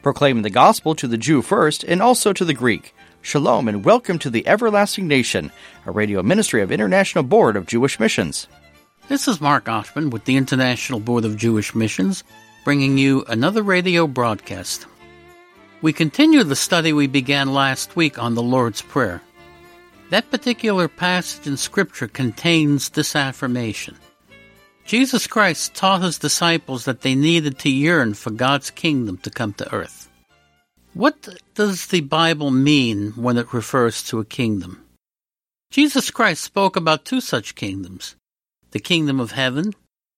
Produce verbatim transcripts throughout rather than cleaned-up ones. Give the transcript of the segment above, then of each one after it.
proclaiming the gospel to the Jew first and also to the Greek. Shalom and welcome to the Everlasting Nation, a radio ministry of International Board of Jewish Missions. This is Mark Oshman with the International Board of Jewish Missions, bringing you another radio broadcast. We continue the study we began last week on the Lord's Prayer. That particular passage in Scripture contains this affirmation. Jesus Christ taught his disciples that they needed to yearn for God's kingdom to come to earth. What does the Bible mean when it refers to a kingdom? Jesus Christ spoke about two such kingdoms, the kingdom of heaven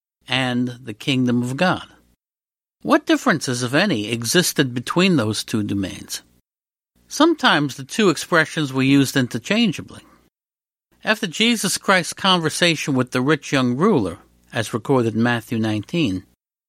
and the kingdom of God. What differences, if any, existed between those two domains? Sometimes the two expressions were used interchangeably. After Jesus Christ's conversation with the rich young ruler, as recorded in Matthew nineteen,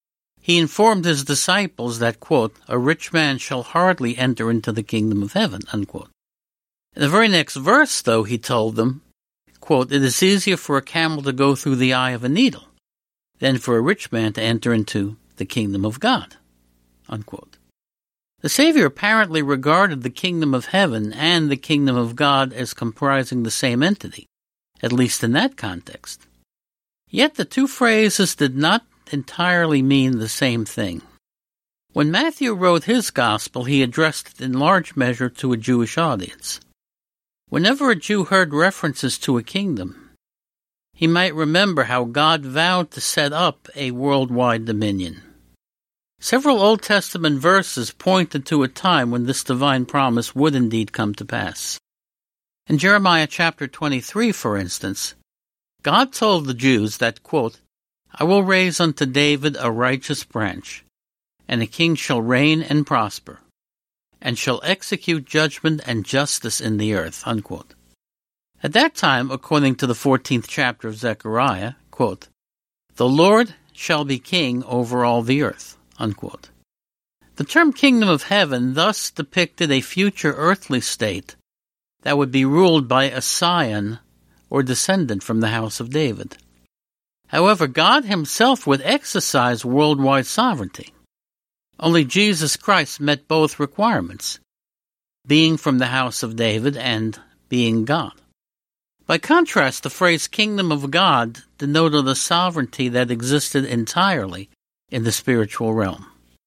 he informed his disciples that, quote, a rich man shall hardly enter into the kingdom of heaven, unquote. In the very next verse, though, he told them, quote, it is easier for a camel to go through the eye of a needle than for a rich man to enter into the kingdom of God, unquote. The Savior apparently regarded the kingdom of heaven and the kingdom of God as comprising the same entity, at least in that context. Yet the two phrases did not entirely mean the same thing. When Matthew wrote his gospel, he addressed it in large measure to a Jewish audience. Whenever a Jew heard references to a kingdom, he might remember how God vowed to set up a worldwide dominion. Several Old Testament verses pointed to a time when this divine promise would indeed come to pass. In Jeremiah chapter twenty-three, for instance, God told the Jews that, quote, I will raise unto David a righteous branch, and a king shall reign and prosper, and shall execute judgment and justice in the earth, unquote. At that time, according to the fourteenth chapter of Zechariah, quote, the Lord shall be king over all the earth, unquote. The term kingdom of heaven thus depicted a future earthly state that would be ruled by a scion or descendant from the house of David. However, God himself would exercise worldwide sovereignty. Only Jesus Christ met both requirements, being from the house of David and being God. By contrast, the phrase kingdom of God denoted a sovereignty that existed entirely in the spiritual realm.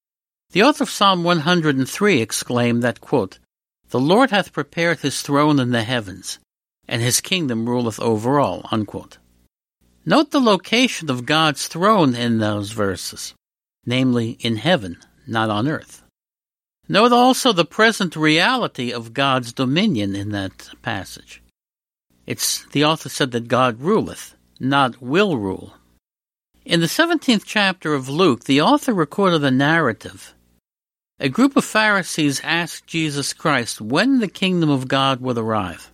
The author of Psalm one hundred three exclaimed that, quote, the Lord hath prepared his throne in the heavens, and his kingdom ruleth over all, unquote. Note the location of God's throne in those verses, namely in heaven, not on earth. Note also the present reality of God's dominion in that passage. It's the author said that God ruleth, not will rule. In the seventeenth chapter of Luke, the author recorded a narrative. A group of Pharisees asked Jesus Christ when the kingdom of God would arrive.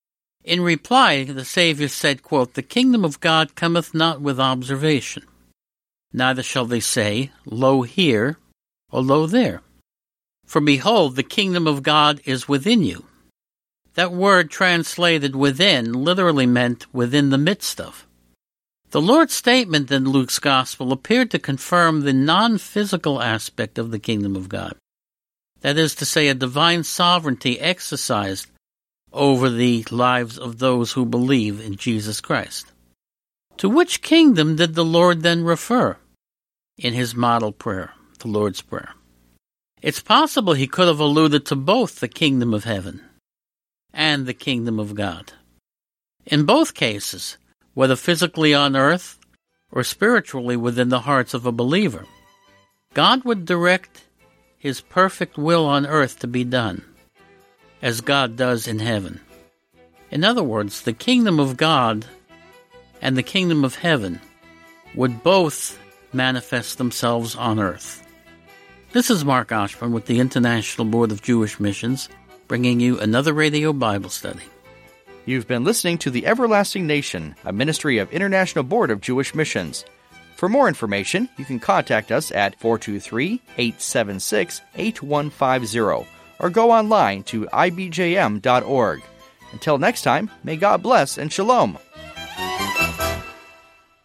In reply, the Savior said, quote, the kingdom of God cometh not with observation. Neither shall they say, lo here, or lo there. For behold, the kingdom of God is within you. That word translated within literally meant within the midst of. The Lord's statement in Luke's Gospel appeared to confirm the non-physical aspect of the kingdom of God. That is to say, a divine sovereignty exercised over the lives of those who believe in Jesus Christ. To which kingdom did the Lord then refer in his model prayer, the Lord's Prayer? It's possible he could have alluded to both the kingdom of heaven and the kingdom of God. In both cases, whether physically on earth or spiritually within the hearts of a believer, God would direct his perfect will on earth to be done, as God does in heaven. In other words, the kingdom of God and the kingdom of heaven would both manifest themselves on earth. This is Mark Oshman with the International Board of Jewish Missions, bringing you another radio Bible study. You've been listening to The Everlasting Nation, a ministry of International Board of Jewish Missions. For more information, you can contact us at four two three, eight seven six, eight one five zero or go online to I B J M dot org. Until next time, may God bless and shalom.